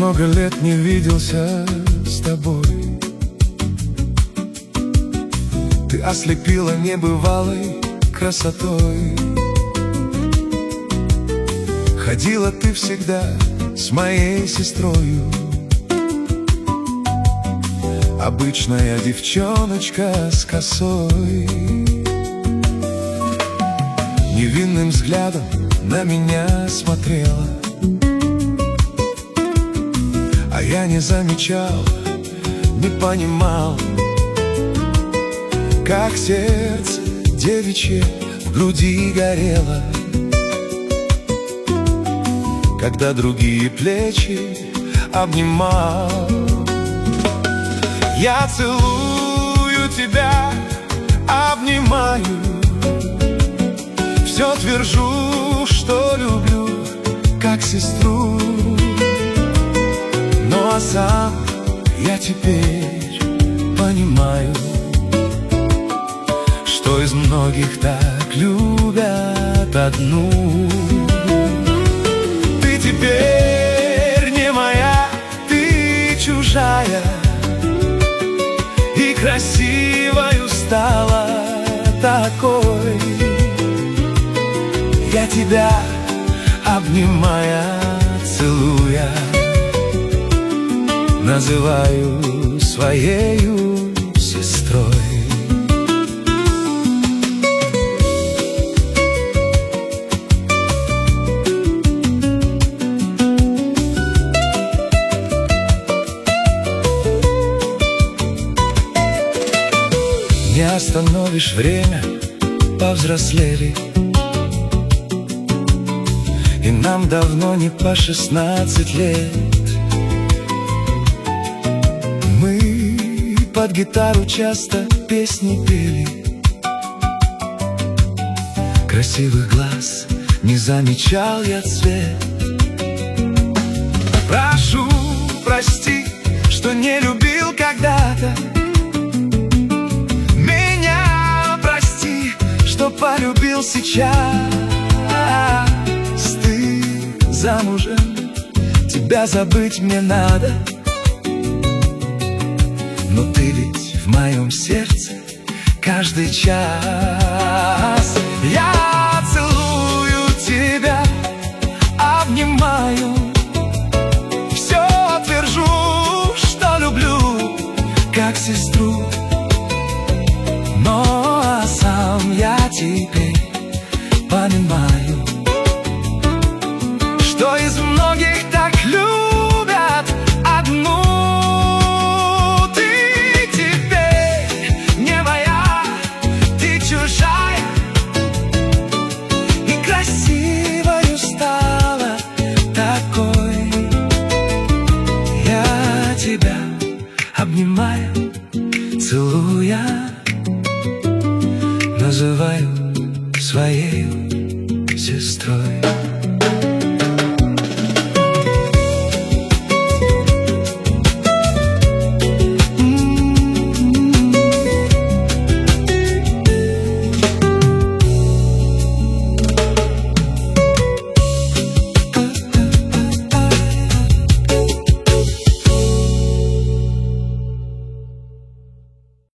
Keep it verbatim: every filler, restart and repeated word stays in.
много лет не виделся с тобой. Ты ослепила небывалой красотой. Ходила ты всегда с моей сестрою, обычная девчоночка с косой. Невинным взглядом на меня смотрела, а я не замечал, не понимал, как сердце девичье в груди горело, когда другие плечи обнимал. Я целую тебя, обнимаю, все твержу, что люблю, как сестру. Ну а сам я теперь понимаю, что из многих так любят одну. Ты теперь не моя, ты чужая, и красивою стала такой. Я тебя, обнимая, целуя, называю своею сестрой. Не остановишь время, повзрослели, и нам давно не по шестнадцать лет. Мы под гитару часто песни пели, красивых глаз не замечал я цвет. Прошу, прости, что не любил когда-то, что полюбил сейчас. Ты замужем, тебя забыть мне надо, но ты ведь в моем сердце каждый час. Я целую тебя, обнимаю, все твержу, что люблю, как сестру. Но сам я теперь понимаю, что из многих так любят одну. Ты теперь не моя, ты чужая, и красивою стала такой. Я тебя обнимаю, целуя, называю своей сестрой.